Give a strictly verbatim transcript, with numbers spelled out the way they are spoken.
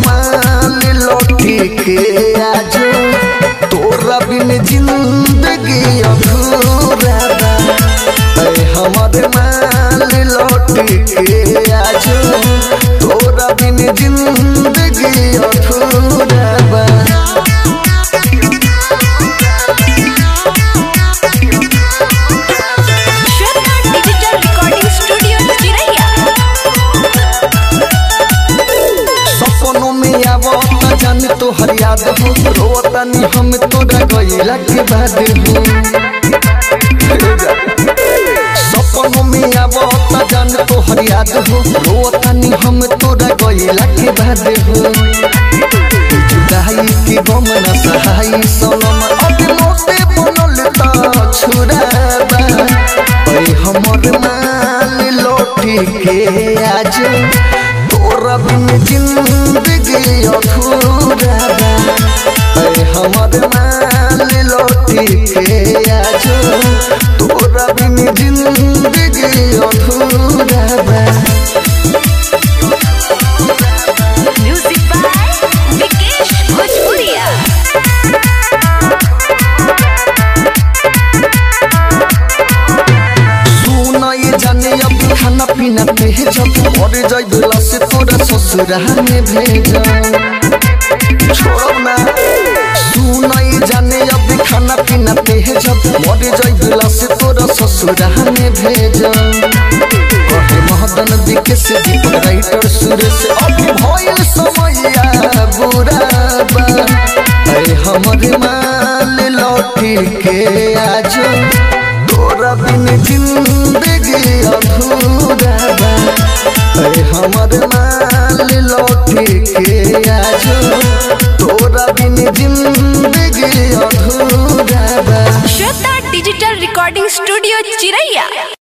माल लौटी के आज तोरा बिन जिंदगी अधूरा बा। ऐ हमर माल लौटी के आज तोरा बिन जिंदगी अधूरा बा। जान तो हर याद हो रोतानी हम तोरा गइला के बाद हो। सपनों में आवता जान तो हर याद हो रोतानी हम तोरा गइला के बाद हो। जुदाई की गम न सहाई सनम अब मोते बनल त छुराबा। ऐ हमर माल लौटी के आज तोरा बिन जिंदगी अधूरा बा। ऐ हमर माल लौटी के आज तोरा बिन जिंदगी अधूरा बा। म्यूजिक बाय विकेश भोजपुरिया। जाने अब खाना पीना भेजब और जाइबला से तोरा ससुरा में भेजब छोड़ब ना। सुनाई जाने अब खाना पीना भेजब और जाइबला से तोरा ससुरा में भेजब। कहे महदन दिखे से दीपक राइटर सुरेश अब भइल समैया बुरा बा। ऐ हमर माल लौटी के आज तोरा बिन जिंदगी अधूरा बा। ऐ हमर माल लौटी के आज तोरा बिन जिंदगी अधूरा बा। श्वेता डिजिटल रिकॉर्डिंग स्टूडियो चिरैया।